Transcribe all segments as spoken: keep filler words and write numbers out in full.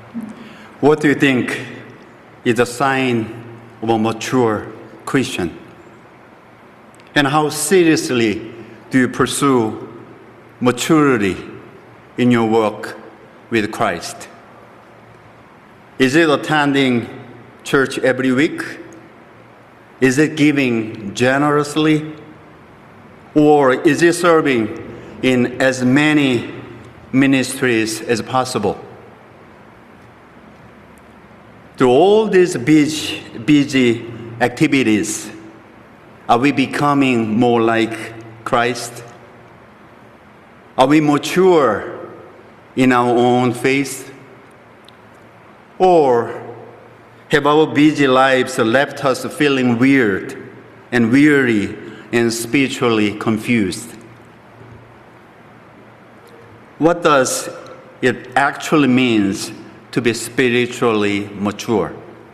What do you think is a sign of a mature Christian? And how seriously do you pursue maturity in your work with Christ? Is it attending church every week? Is it giving generously? Or is it serving in as many ministries as possible? Through all these busy, busy activities, are we becoming more like Christ? Are we mature in our own faith? Or have our busy lives left us feeling weird and weary and spiritually confused? What does it actually mean to be spiritually mature?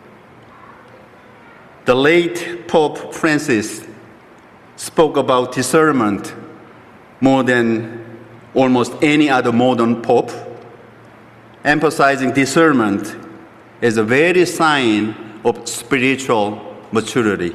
The late Pope Francis spoke about discernment more than almost any other modern pope, emphasizing discernment as a very sign of spiritual maturity.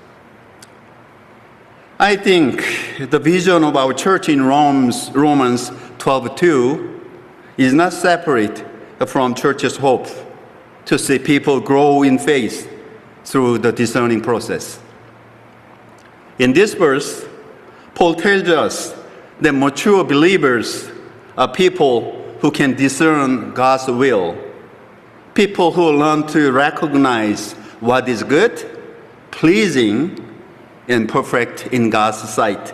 I think the vision of our church in Romans, Romans twelve two is not separate from church's hope to see people grow in faith through the discerning process. In this verse, Paul tells us that mature believers are people who can discern God's will, people who learn to recognize what is good, pleasing, and perfect in God's sight.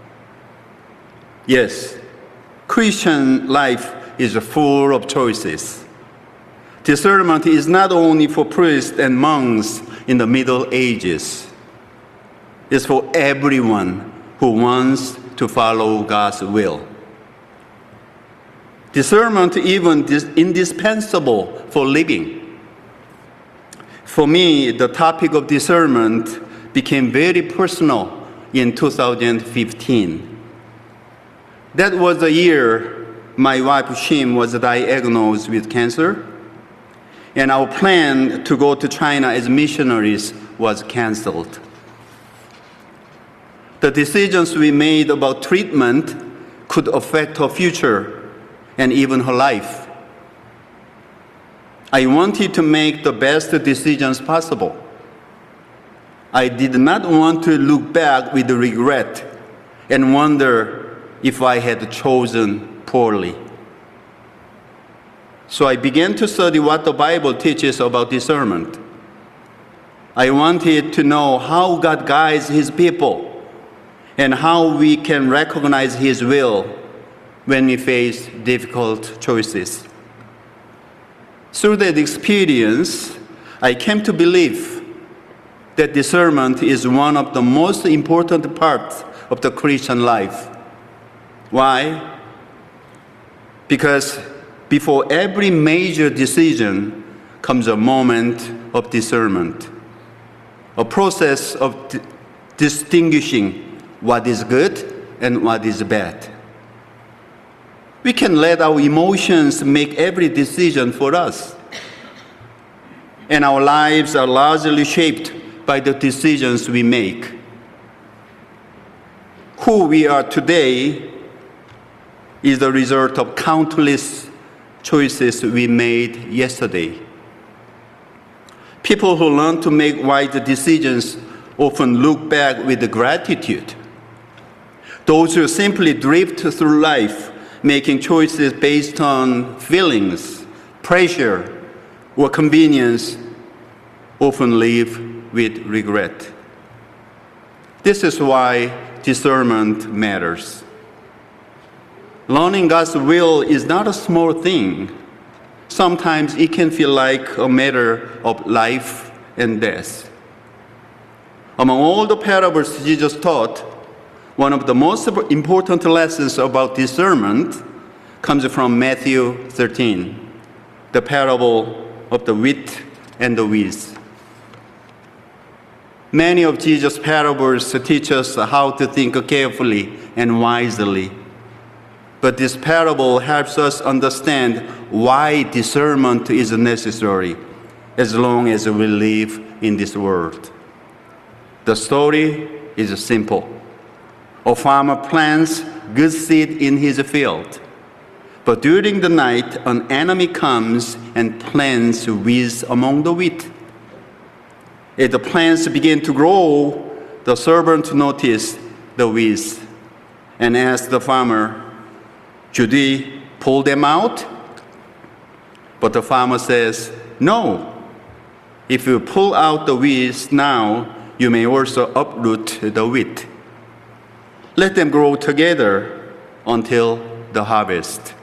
Yes, Christian life is full of choices. Discernment is not only for priests and monks in the Middle Ages. It's for everyone who wants to follow God's will. Discernment is even indispensable for living. For me, the topic of discernment became very personal in two thousand fifteen. That was the year my wife Shim was diagnosed with cancer, and our plan to go to China as missionaries was canceled. The decisions we made about treatment could affect her future and even her life. I wanted to make the best decisions possible. I did not want to look back with regret and wonder if I had chosen poorly. So I began to study what the Bible teaches about discernment. I wanted to know how God guides His people and how we can recognize His will when we face difficult choices. Through that experience, I came to believe that discernment is one of the most important parts of the Christian life. Why? Because before every major decision comes a moment of discernment, a process of d- distinguishing what is good and what is bad. We can let our emotions make every decision for us. And our lives are largely shaped by the decisions we make. Who we are today is the result of countless choices we made yesterday. People who learn to make wise decisions often look back with gratitude. Those who simply drift through life, making choices based on feelings, pressure, or convenience, often live with regret. This is why discernment matters. Learning God's will is not a small thing. Sometimes it can feel like a matter of life and death. Among all the parables Jesus taught, one of the most important lessons about discernment comes from Matthew thirteen, the parable of the wheat and the weeds. Many of Jesus' parables teach us how to think carefully and wisely. but this parable helps us understand why discernment is necessary as long as we live in this world. The story is simple. A farmer plants good seed in his field, but during the night an enemy comes and plants weeds among the wheat. As the plants begin to grow, the servant noticed the weeds and asked the farmer, "Should we pull them out?" But the farmer says, "No. If you pull out the weeds now, you may also uproot the wheat. Let them grow together until the harvest."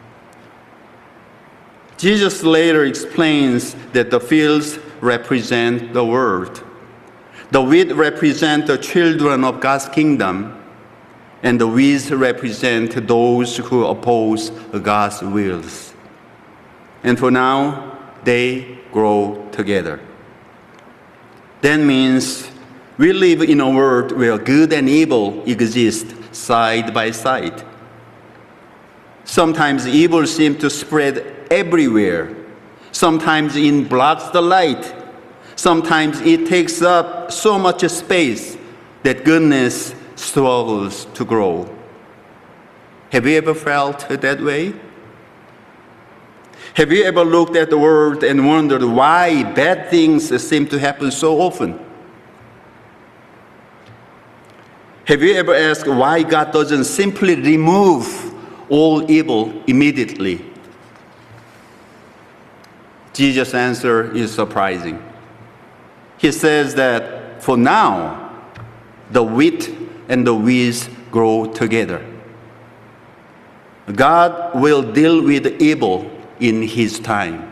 Jesus later explains that the fields represent the world. The wheat represent the children of God's kingdom, and the weeds represent those who oppose God's wills. And for now, they grow together. That means we live in a world where good and evil exist side by side. Sometimes evil seems to spread everywhere. Sometimes it blocks the light. Sometimes it takes up so much space that goodness struggles to grow. Have you ever felt that way? Have you ever looked at the world and wondered why bad things seem to happen so often? Have you ever asked why God doesn't simply remove all evil immediately? Jesus' answer is surprising. He says that for now, the wheat and the weeds grow together. God will deal with evil in His time.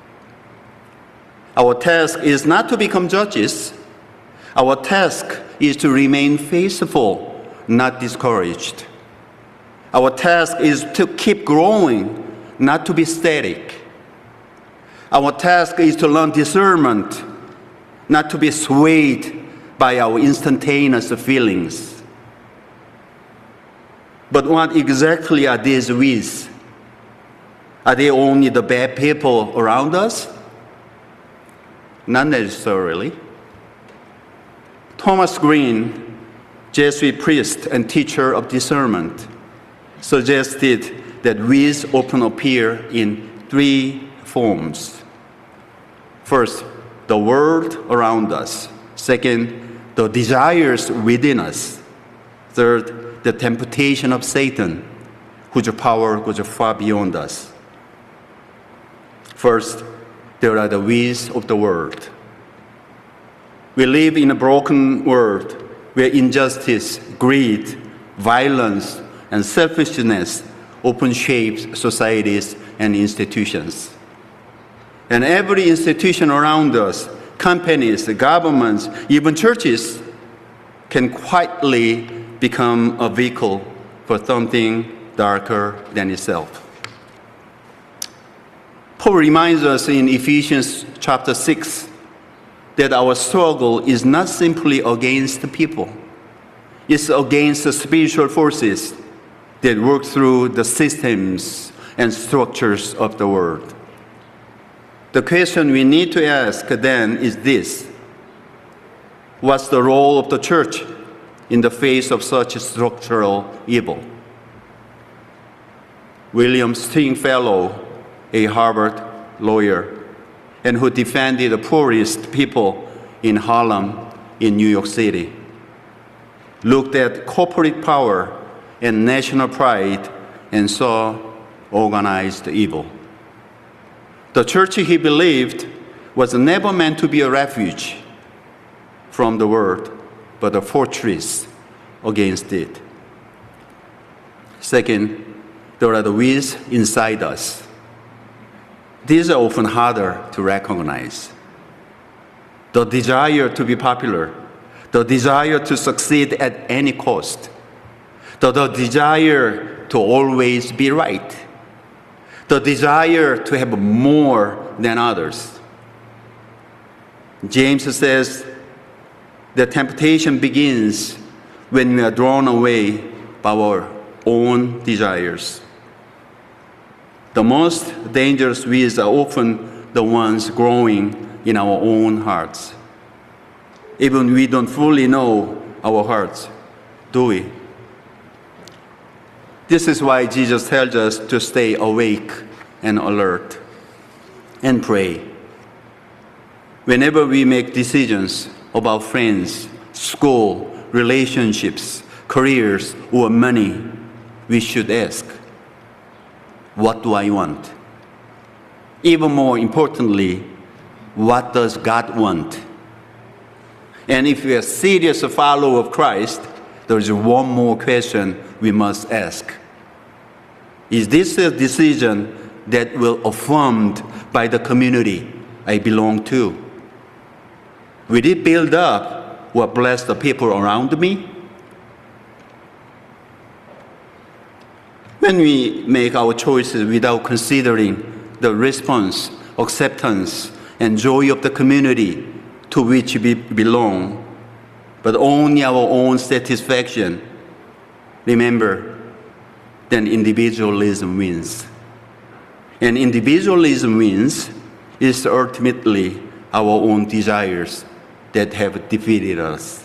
Our task is not to become judges. Our task is to remain faithful, not discouraged. Our task is to keep growing, not to be static. Our task is to learn discernment, not to be swayed by our instantaneous feelings. But what exactly are these weeds? Are they only the bad people around us? Not necessarily. Thomas Green, Jesuit priest and teacher of discernment, suggested that weeds often appear in three forms. First, the world around us. Second, the desires within us. Third, the temptation of Satan, whose power goes far beyond us. First, there are the weeds of the world. We live in a broken world where injustice, greed, violence, and selfishness often shape societies and institutions. And every institution around us, companies, governments, even churches, can quietly become a vehicle for something darker than itself. Paul reminds us in Ephesians chapter six that our struggle is not simply against the people. It's against the spiritual forces that work through the systems and structures of the world. The question we need to ask then is this: what's the role of the church in the face of such structural evil? William Stringfellow, a Harvard lawyer, and who defended the poorest people in Harlem in New York City, looked at corporate power and national pride and saw organized evil. The church, he believed, was never meant to be a refuge from the world, but a fortress against it. Second, there are the weeds inside us. These are often harder to recognize. The desire to be popular, the desire to succeed at any cost, the, the desire to always be right, the desire to have more than others. James says the temptation begins when we are drawn away by our own desires. The most dangerous weeds are often the ones growing in our own hearts. Even we don't fully know our hearts, do we? This is why Jesus tells us to stay awake and alert and pray. Whenever we make decisions about friends, school, relationships, careers, or money, we should ask, what do I want? Even more importantly, what does God want? And if we are serious follower of Christ, there is one more question we must ask. Is this a decision that will affirmed by the community I belong to? Will it build up or bless the people around me? When we make our choices without considering the response, acceptance, and joy of the community to which we belong, but only our own satisfaction, remember, then individualism wins. And individualism wins is ultimately our own desires that have defeated us.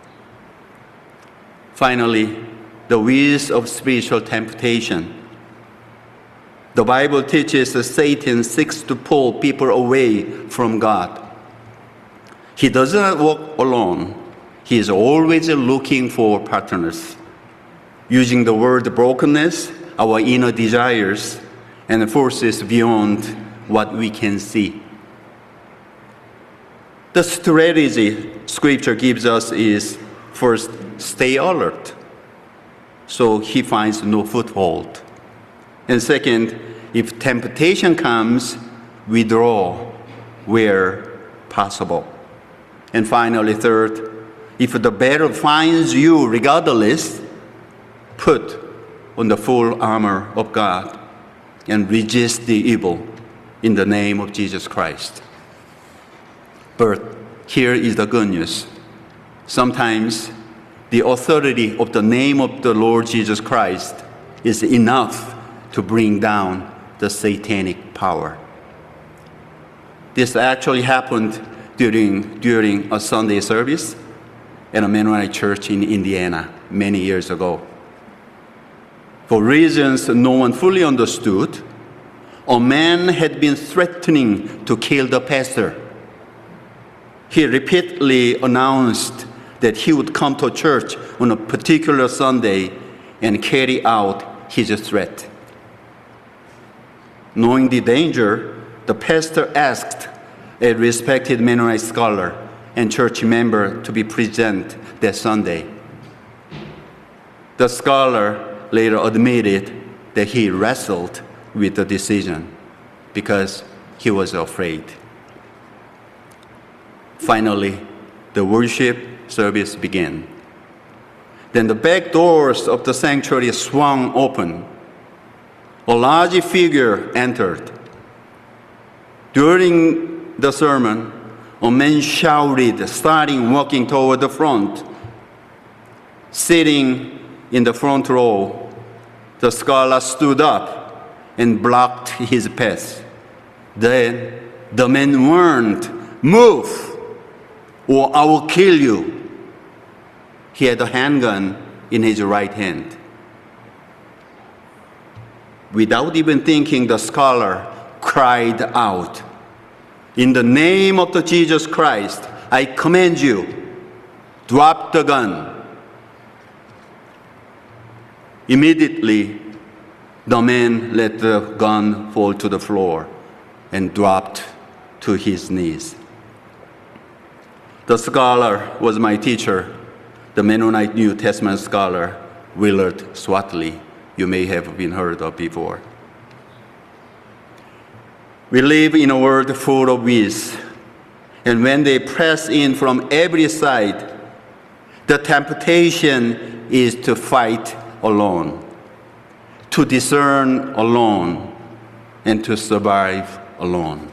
Finally, the weeds of spiritual temptation. The Bible teaches that Satan seeks to pull people away from God. He does not walk alone. He is always looking for partners, using the word brokenness, our inner desires, and forces beyond what we can see. The strategy Scripture gives us is, first, stay alert, so he finds no foothold. And second, if temptation comes, withdraw where possible. And finally, third, if the battle finds you regardless, put on the full armor of God and resist the evil in the name of Jesus Christ. But here is the good news. Sometimes the authority of the name of the Lord Jesus Christ is enough to bring down the satanic power. This actually happened during, during a Sunday service at a Mennonite church in Indiana many years ago. For reasons no one fully understood, a man had been threatening to kill the pastor. He repeatedly announced that he would come to church on a particular Sunday and carry out his threat. Knowing the danger, the pastor asked a respected Mennonite scholar and church member to be present that Sunday. The scholar later admitted that he wrestled with the decision because he was afraid. Finally, the worship service began. Then the back doors of the sanctuary swung open. A large figure entered. During the sermon, a man shouted, starting walking toward the front. Sitting in the front row, the scholar stood up and blocked his path. Then the man warned, "Move, or I will kill you." He had a handgun in his right hand. Without even thinking, the scholar cried out, "In the name of the Jesus Christ, I command you, drop the gun." Immediately, the man let the gun fall to the floor and dropped to his knees. The scholar was my teacher, the Mennonite New Testament scholar, Willard Swatley. You may have been heard of before. We live in a world full of weeds, and when they press in from every side, the temptation is to fight alone, to discern alone, and to survive alone.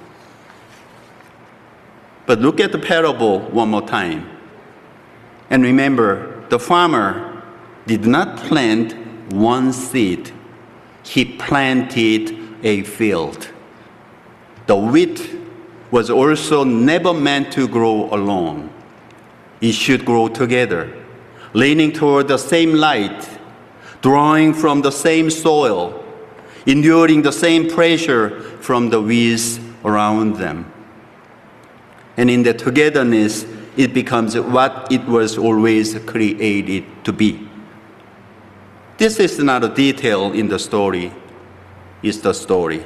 But look at the parable one more time. And remember, the farmer did not plant one seed, he planted a field. The wheat was also never meant to grow alone. It should grow together, leaning toward the same light, drawing from the same soil, enduring the same pressure from the weeds around them. And in the togetherness, it becomes what it was always created to be. This is not a detail in the story, it's the story.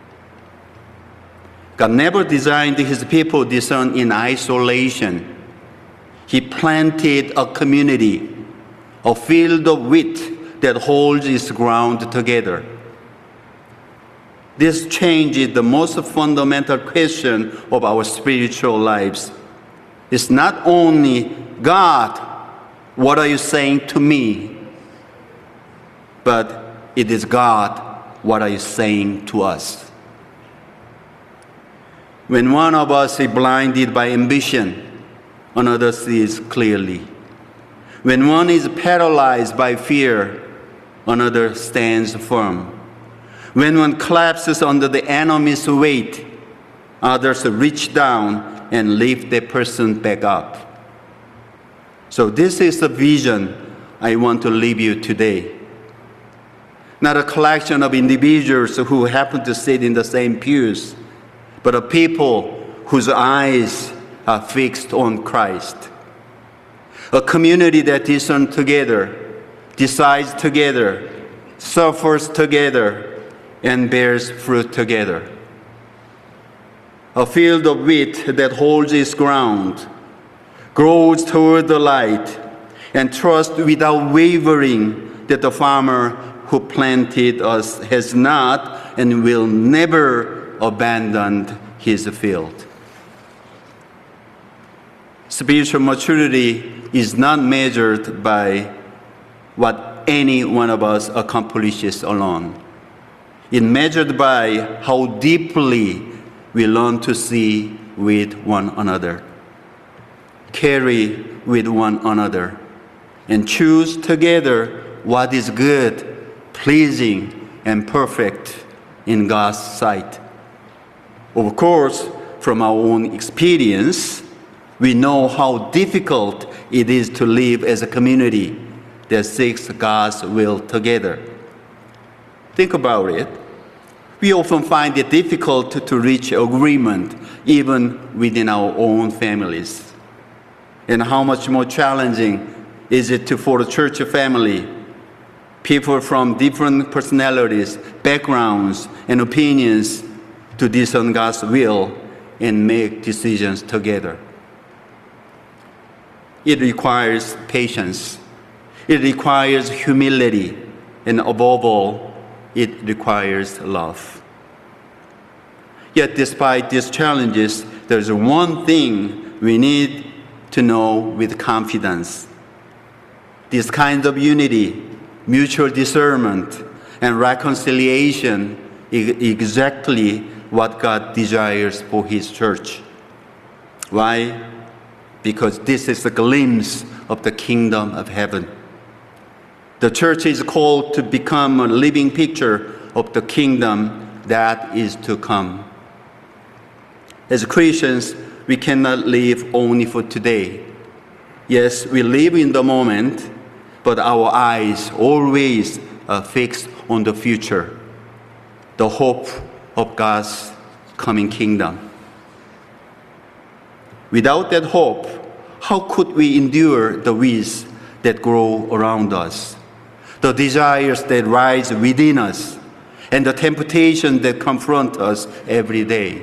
God never designed his people discern in isolation. He planted a community, a field of wheat that holds its ground together. This change is the most fundamental question of our spiritual lives. It's not only, God, what are you saying to me? But it is, God, what are you saying to us? When one of us is blinded by ambition, another sees clearly. When one is paralyzed by fear, another stands firm. When one collapses under the enemy's weight, others reach down and lift the person back up. So this is the vision I want to leave you today. Not a collection of individuals who happen to sit in the same pews, but a people whose eyes are fixed on Christ. A community that discerns together, decides together, suffers together, and bears fruit together. A field of wheat that holds its ground, grows toward the light, and trusts without wavering that the farmer who planted us has not and will never abandon his field. Spiritual maturity is not measured by what any one of us accomplishes alone. It's measured by how deeply we learn to see with one another, carry with one another, and choose together what is good, pleasing, and perfect in God's sight. Of course, from our own experience, we know how difficult it is to live as a community that seeks God's will together. Think about it. We often find it difficult to reach agreement even within our own families. And how much more challenging is it to, for a church family, people from different personalities, backgrounds, and opinions to discern God's will and make decisions together. It requires patience. It requires humility. And above all, it requires love. Yet despite these challenges, there's one thing we need to know with confidence. This kind of unity, mutual discernment, and reconciliation is exactly what God desires for His church. Why? Because this is a glimpse of the kingdom of heaven. The church is called to become a living picture of the kingdom that is to come. As Christians, we cannot live only for today. Yes, we live in the moment, but our eyes always are fixed on the future, the hope of God's coming kingdom. Without that hope, how could we endure the weeds that grow around us, the desires that rise within us, and the temptations that confront us every day?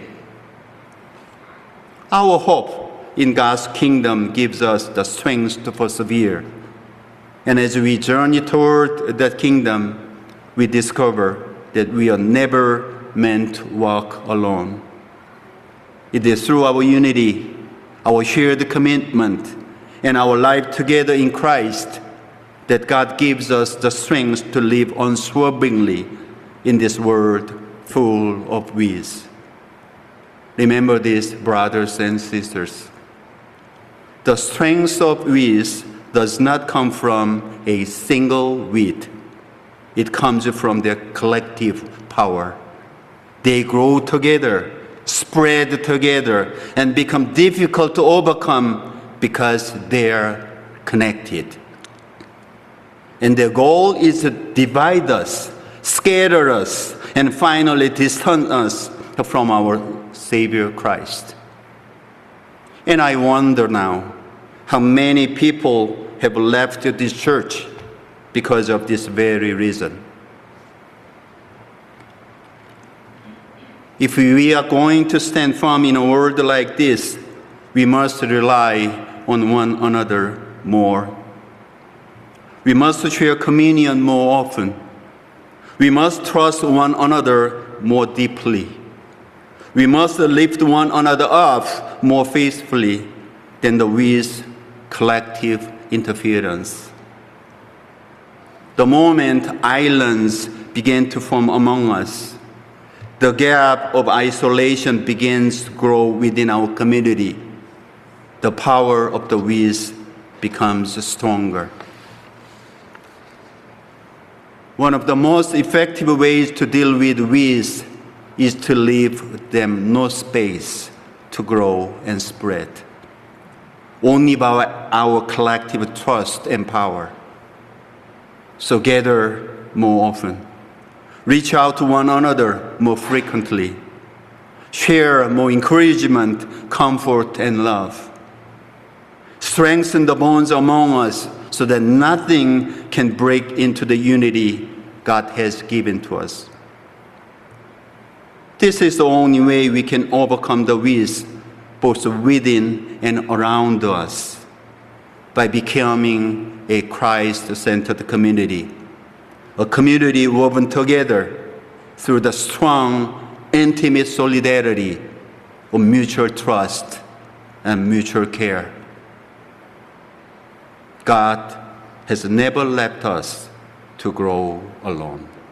Our hope in God's kingdom gives us the strength to persevere. And as we journey toward that kingdom, we discover that we are never meant to walk alone. It is through our unity, our shared commitment, and our life together in Christ that God gives us the strength to live unswervingly in this world full of weeds. Remember this, brothers and sisters. The strength of weeds does not come from a single weed. It comes from their collective power. They grow together, spread together, and become difficult to overcome because they are connected. And their goal is to divide us, scatter us, and finally distance us from our Savior Christ. And I wonder now how many people have left this church because of this very reason. If we are going to stand firm in a world like this, we must rely on one another more. We must share communion more often. We must trust one another more deeply. We must lift one another up more faithfully than the with collective interference. The moment islands begin to form among us, the gap of isolation begins to grow within our community. The power of the with becomes stronger. One of the most effective ways to deal with with is to leave them no space to grow and spread. Only by our collective trust and power. So gather more often. Reach out to one another more frequently. Share more encouragement, comfort, and love. Strengthen the bonds among us so that nothing can break into the unity God has given to us. This is the only way we can overcome the with, both within and around us, by becoming a Christ-centered community, a community woven together through the strong, intimate solidarity of mutual trust and mutual care. God has never left us to grow alone.